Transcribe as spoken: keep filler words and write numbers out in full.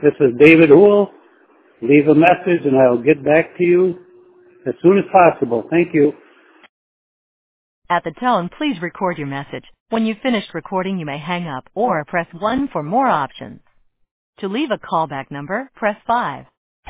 This is David Houle. Leave a message and I'll get back to you as soon as possible. Thank you. At the tone, please record your message. When you've finished recording, you may hang up or press one for more options. To leave a callback number, press five.